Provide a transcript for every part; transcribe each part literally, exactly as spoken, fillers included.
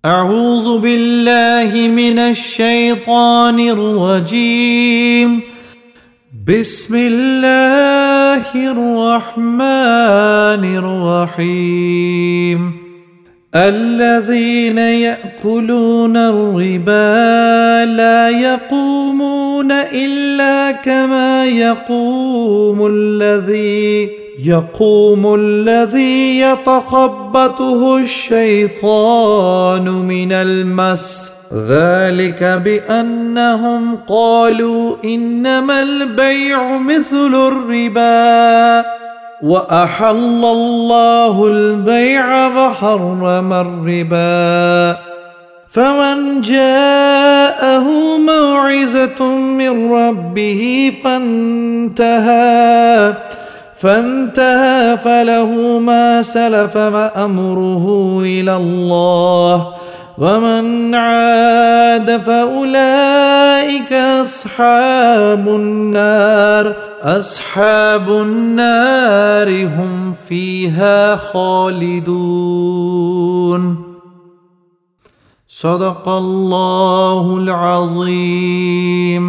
اعوذ باللہ من الشیطان الرجیم بسم اللہ الرحمن الرحیم الذين يأكلون الربا لا يقومون إلا كما يقوم الذي يقوم الذي يتخبطه الشيطان من المس ذلك بأنهم قالوا إنما البيع مثل الربا وأحل الله البيع وحرم الربا فمن جاءه موعظة من ربه فانتهى فانتهى فله ما سلف وأمره إلى الله ومن عاد فأولئك أصحاب النار أصحاب النار هم فيها خالدون صدق اللہ العظیم۔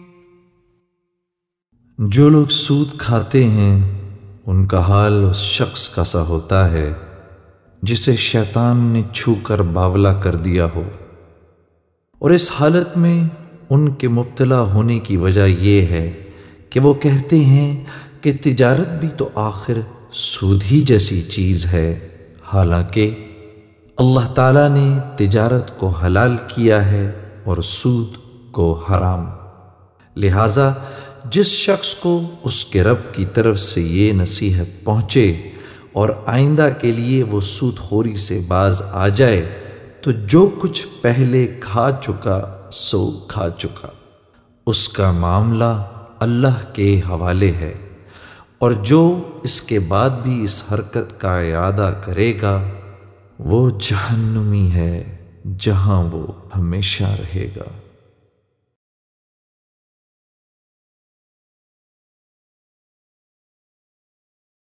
جو لوگ سود کھاتے ہیں ان کا حال اس شخص کا سا ہوتا ہے جسے شیطان نے چھو کر باولا کر دیا ہو، اور اس حالت میں ان کے مبتلا ہونے کی وجہ یہ ہے کہ وہ کہتے ہیں کہ تجارت بھی تو آخر سود ہی جیسی چیز ہے، حالانکہ اللہ تعالیٰ نے تجارت کو حلال کیا ہے اور سود کو حرام۔ لہٰذا جس شخص کو اس کے رب کی طرف سے یہ نصیحت پہنچے اور آئندہ کے لیے وہ سود خوری سے باز آ جائے تو جو کچھ پہلے کھا چکا سو کھا چکا، اس کا معاملہ اللہ کے حوالے ہے، اور جو اس کے بعد بھی اس حرکت کا اعادہ کرے گا وہ جہنمی ہے جہاں وہ ہمیشہ رہے گا۔